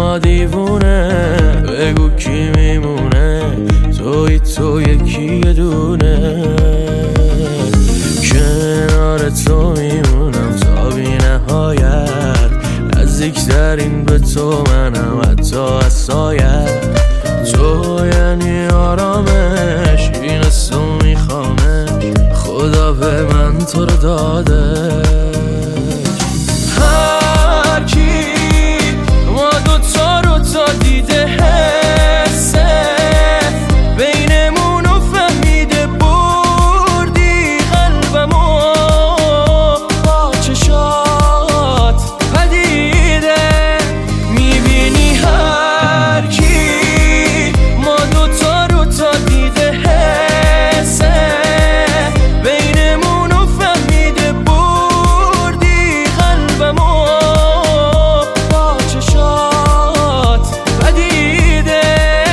ما دیوونه، بگو کی میمونه، تو یکی دونه. کنار تو میمونم تا بی نهایت، نزدیکترین به تو منم حتی از سایت. تو یعنی آرامش، این تو میخوامش، خدا به من تو رو داده. هر کی ما دوتا رو تا دیده حسه، بینمونو فهمیده بردی قلبمو با چشات پدیده. میبینی هر کی ما دوتا رو تا دیده حسه، بینمونو فهمیده بردی قلبمو با چشات پدیده.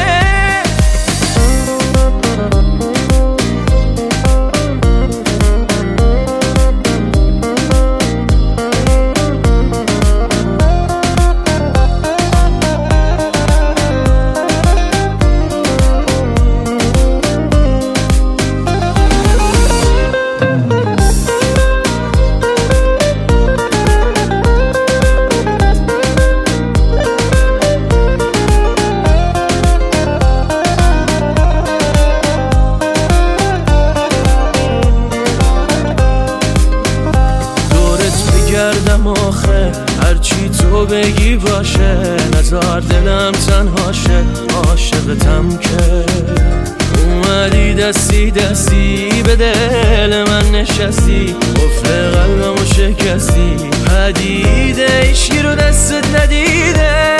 گردم آخه هرچی تو بگی باشه، نزار دلم تنهاشه، عاشقتم که اومدی دستی دستی به دل من نشستی، قفل قلبمو شکستی. پدیده ایشی رو دستت ندیده.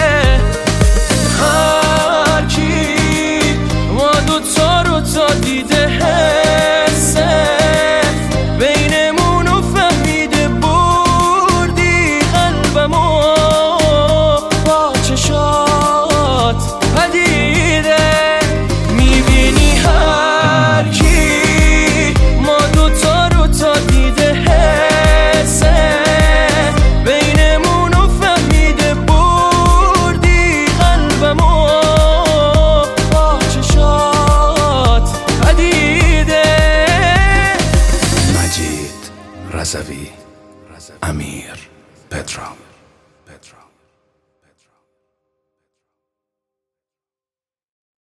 هر کی ما دوتا رو تا دیده حسه، بینمونو فهمیده بردی قلبمو با چشات پدیده. میبینی هر کی ما دوتا رو تا دیده حسه، بینمونو فهمیده بردی قلبمو با چشات پدیده. مجید رضوی، امیر پدرام.